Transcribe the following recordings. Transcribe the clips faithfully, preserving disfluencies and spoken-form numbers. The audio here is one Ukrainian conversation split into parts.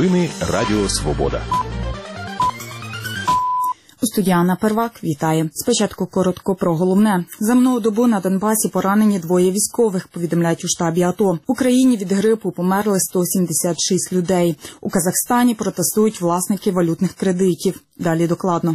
Новини Радіо Свобода. У студії Анна Первак вітає. Спочатку коротко про головне. За минулу добу на Донбасі поранені двоє військових, повідомляють у штабі АТО. В Україні від грипу померли сто сімдесят шість людей. У Казахстані протестують власники валютних кредитів. Далі докладно.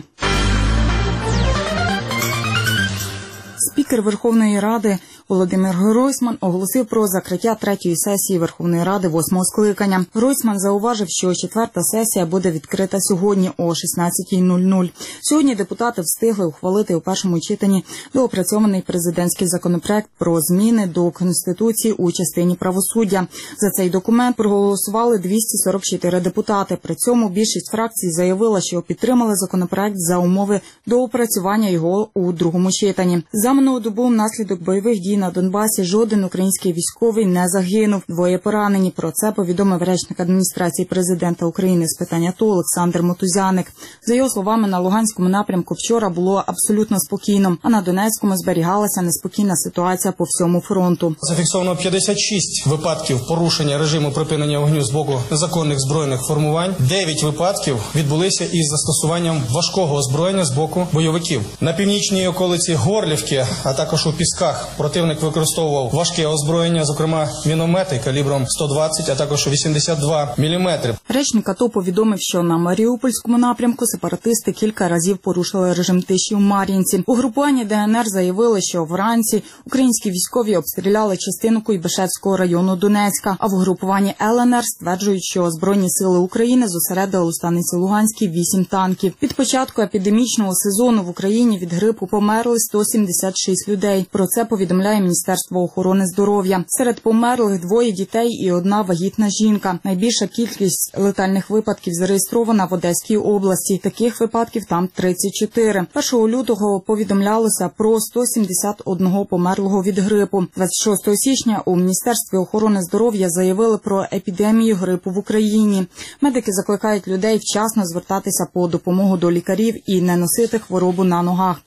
Спікер Верховної Ради Володимир Гройсман оголосив про закриття третьої сесії Верховної Ради восьмого скликання. Гройсман зауважив, що четверта сесія буде відкрита сьогодні о шістнадцятій нуль нуль. Сьогодні депутати встигли ухвалити у першому читанні доопрацьований президентський законопроект про зміни до Конституції у частині правосуддя. За цей документ проголосували двісті сорок чотири депутати. При цьому більшість фракцій заявила, що підтримали законопроект за умови доопрацювання його у другому читанні. За минулу добу внаслідок бойових дій на Донбасі жоден український військовий не загинув. Двоє поранені. Про це повідомив речник адміністрації президента України з питань АТО Олександр Мотузяник. За його словами, на Луганському напрямку вчора було абсолютно спокійно, а на Донецькому зберігалася неспокійна ситуація по всьому фронту. Зафіксовано п'ятдесят шість випадків порушення режиму припинення вогню з боку незаконних збройних формувань. дев'ять випадків відбулися із застосуванням важкого озброєння з боку бойовиків. На північній околиці Горлівки, а також у Пісках, противник використовував важке озброєння, зокрема міномети калібром сто двадцять, а також вісімдесят два міліметри. Речник АТО повідомив, що на Маріупольському напрямку сепаратисти кілька разів порушили режим тиші у Мар'їнці. Угрупування ДНР заявили, що вранці українські військові обстріляли частину Куйбишевського району Донецька, а в угрупуванні ЛНР стверджують, що Збройні сили України зосередили у станиці Луганській вісім танків. Від початку епідемічного сезону в Україні від грипу померли сто сімдесят шість людей. Про це повідомляє Міністерство охорони здоров'я. Серед померлих двоє дітей і одна вагітна жінка. Найбільша кількість летальних випадків зареєстрована в Одеській області. Таких випадків там тридцять чотири. першого лютого повідомлялося про сто сімдесят один померлого від грипу. двадцять шостого січня у Міністерстві охорони здоров'я заявили про епідемію грипу в Україні. Медики закликають людей вчасно звертатися по допомогу до лікарів і не носити хворобу на ногах.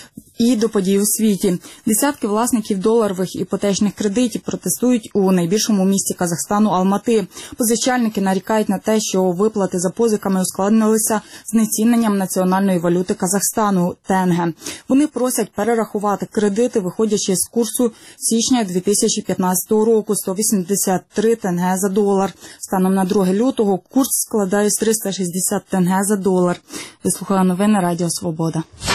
І до подій у світі. Десятки власників доларових іпотечних кредитів протестують у найбільшому місті Казахстану Алмати. Позичальники нарікають на те, що виплати за позиками ускладнилися знеціненням національної валюти Казахстану – тенге. Вони просять перерахувати кредити, виходячи з курсу січня дві тисячі п'ятнадцятого року – сто вісімдесят три тенге за долар. Станом на друге лютого курс складає триста шістдесят тенге за долар. Ви слухали новини Радіо Свобода.